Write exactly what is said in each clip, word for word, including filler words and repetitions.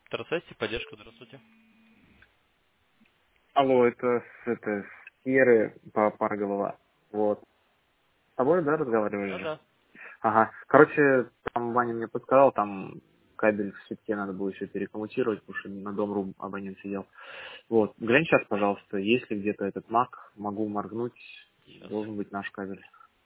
Здравствуйте, поддержка, здравствуйте. Алло, это с, это, с Киры по пара голова. Вот. С тобой, да, разговаривали же? Да-да. Ага. Короче, там Ваня мне подсказал, там кабель в сетке надо было еще перекоммутировать, потому что на Дом.ру абонент сидел. Вот. Глянь сейчас, пожалуйста, есть ли где-то этот мак, могу моргнуть, Сейчас. должен быть наш кабель.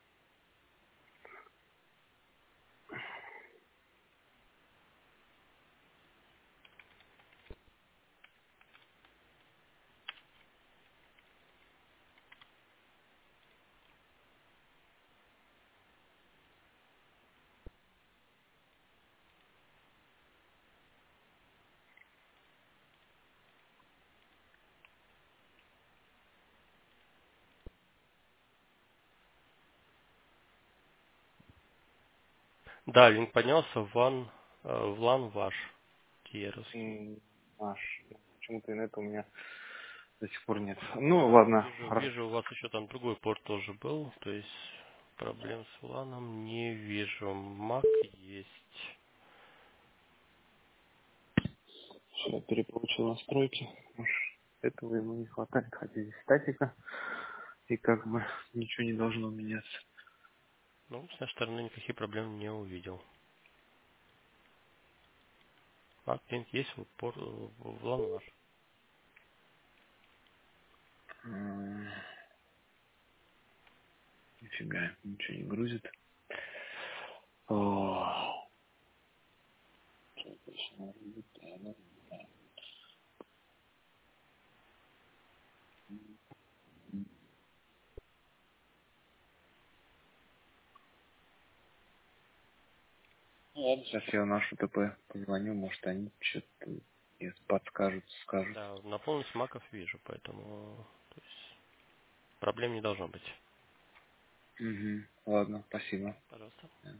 Да, линк поднялся в лан, э, в лан ваш, Тиеровский. М, Наш. Почему-то инета у меня до сих пор нет. Ну, ладно. Вижу, Р- вижу, у вас еще там другой порт тоже был, то есть проблем с ланом не вижу. Мак есть. Всё, перепоручил настройки. Может, этого ему не хватает, хотя здесь статика, и как бы ничего не должно меняться. Ну, с нашей стороны никаких проблем не увидел. Мак линк есть в, пор, в лан ваш. М, Нифига, ничего не грузит. О, точно, да, да. Ну ладно, сейчас я в нашу ТП позвоню, может они что-то подскажут, скажут. Да, на полностью маков вижу, поэтому то есть, проблем не должно быть. Угу. Ладно, спасибо. Пожалуйста.